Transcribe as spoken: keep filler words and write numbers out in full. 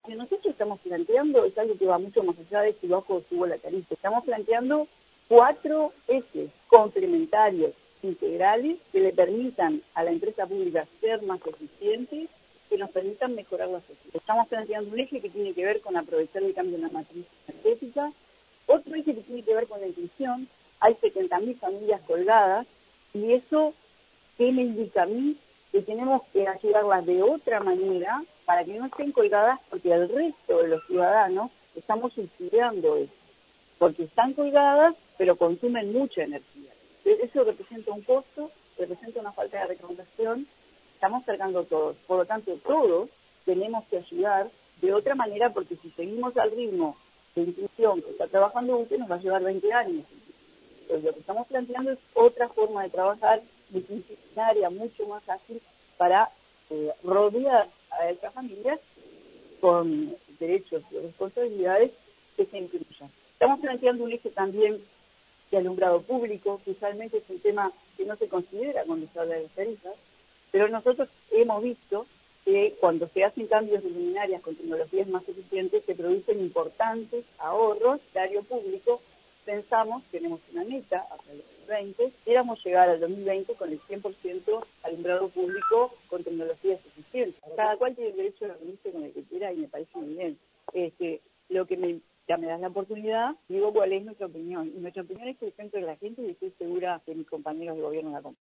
que nosotros estamos planteando es algo que va mucho más allá de si bajo o subo la tarifa. Estamos planteando cuatro ejes complementarios, integrales, que le permitan a la empresa pública ser más eficiente, que nos permitan mejorar la sociedad. Estamos planteando un eje que tiene que ver con aprovechar el cambio en la matriz energética, otro eje que tiene que ver con la inclusión. Hay setenta mil familias colgadas y eso, ¿qué me indica a mí? Que tenemos que ayudarlas de otra manera para que no estén colgadas, porque el resto de los ciudadanos estamos subsidiando eso, porque están colgadas pero consumen mucha energía. Eso representa un costo, representa una falta de recaudación, estamos cargando todos. Por lo tanto, todos tenemos que ayudar de otra manera, porque si seguimos al ritmo de inclusión que está trabajando usted, nos va a llevar veinte años. Entonces, lo que estamos planteando es otra forma de trabajar, disciplinaria, mucho más ágil, para eh, rodear a estas familias con derechos y responsabilidades que se incluyan. Estamos planteando un eje también de alumbrado público, que usualmente es un tema que no se considera cuando se habla de las tarifas, pero nosotros hemos visto que cuando se hacen cambios de luminarias con tecnologías más eficientes se producen importantes ahorros de área público. Pensamos, tenemos una meta hasta el dos mil veinte, éramos llegar al dos mil veinte con el cien por ciento alumbrado público con tecnologías eficientes. Cada cual tiene el derecho de reunirse con el que quiera y me parece muy bien. Este, lo que me, ya me das la oportunidad, digo cuál es nuestra opinión. Y nuestra opinión es que el centro de la gente, y estoy segura que mis compañeros de gobierno la comparten.